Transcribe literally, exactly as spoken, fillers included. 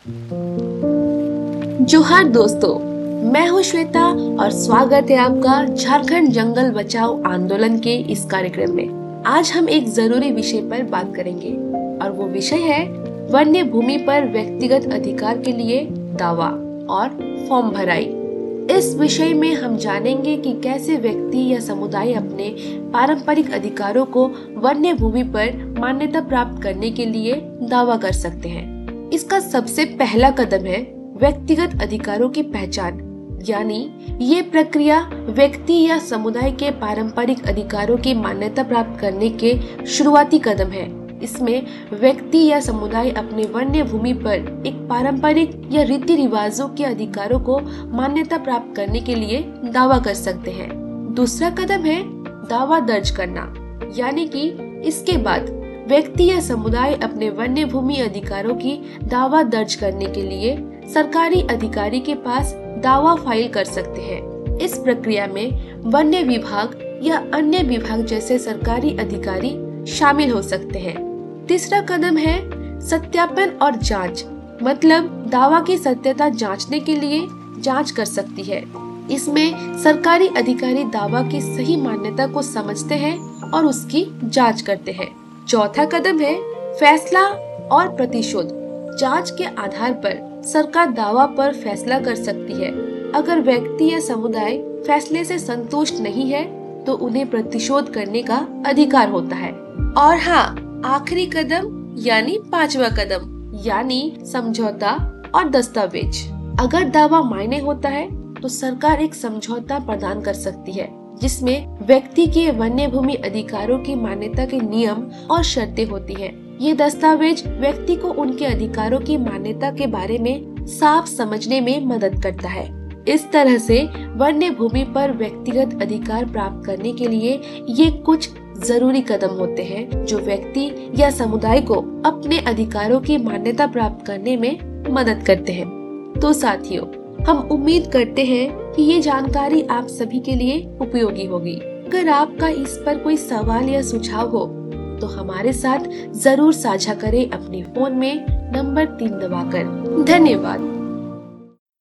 जोहार दोस्तों, मैं हूँ श्वेता और स्वागत है आपका झारखंड जंगल बचाओ आंदोलन के इस कार्यक्रम में। आज हम एक जरूरी विषय पर बात करेंगे और वो विषय है वन्य भूमि पर व्यक्तिगत अधिकार के लिए दावा और फॉर्म भराई। इस विषय में हम जानेंगे कि कैसे व्यक्ति या समुदाय अपने पारंपरिक अधिकारों को वन्य भूमि पर मान्यता प्राप्त करने के लिए दावा कर सकते हैं। इसका सबसे पहला कदम है व्यक्तिगत अधिकारों की पहचान, यानी ये प्रक्रिया व्यक्ति या समुदाय के पारंपरिक अधिकारों की मान्यता प्राप्त करने के शुरुआती कदम है। इसमें व्यक्ति या समुदाय अपने वन्य भूमि पर एक पारंपरिक या रीति रिवाजों के अधिकारों को मान्यता प्राप्त करने के लिए दावा कर सकते हैं। दूसरा कदम है दावा दर्ज करना, यानी कि इसके बाद व्यक्ति या समुदाय अपने वन्य भूमि अधिकारों की दावा दर्ज करने के लिए सरकारी अधिकारी के पास दावा फाइल कर सकते हैं। इस प्रक्रिया में वन्य विभाग या अन्य विभाग जैसे सरकारी अधिकारी शामिल हो सकते हैं। तीसरा कदम है सत्यापन और जांच, मतलब दावा की सत्यता जांचने के लिए जांच कर सकती है। इसमें सरकारी अधिकारी दावा की सही मान्यता को समझते हैं और उसकी जांच करते हैं। चौथा कदम है फैसला और प्रतिशोध। जांच के आधार पर सरकार दावा पर फैसला कर सकती है। अगर व्यक्ति या समुदाय फैसले से संतुष्ट नहीं है तो उन्हें प्रतिशोध करने का अधिकार होता है। और हाँ, आखिरी कदम यानी पांचवा कदम यानी समझौता और दस्तावेज। अगर दावा मायने होता है तो सरकार एक समझौता प्रदान कर सकती है जिसमें व्यक्ति के वन्य भूमि अधिकारों की मान्यता के नियम और शर्तें होती हैं। ये दस्तावेज व्यक्ति को उनके अधिकारों की मान्यता के बारे में साफ समझने में मदद करता है। इस तरह से वन्य भूमि पर व्यक्तिगत अधिकार प्राप्त करने के लिए ये कुछ जरूरी कदम होते हैं जो व्यक्ति या समुदाय को अपने अधिकारों की मान्यता प्राप्त करने में मदद करते हैं। तो साथियों, हम उम्मीद करते हैं कि ये जानकारी आप सभी के लिए उपयोगी होगी। अगर आपका इस पर कोई सवाल या सुझाव हो तो हमारे साथ जरूर साझा करें अपने फोन में नंबर तीन दबाकर। धन्यवाद।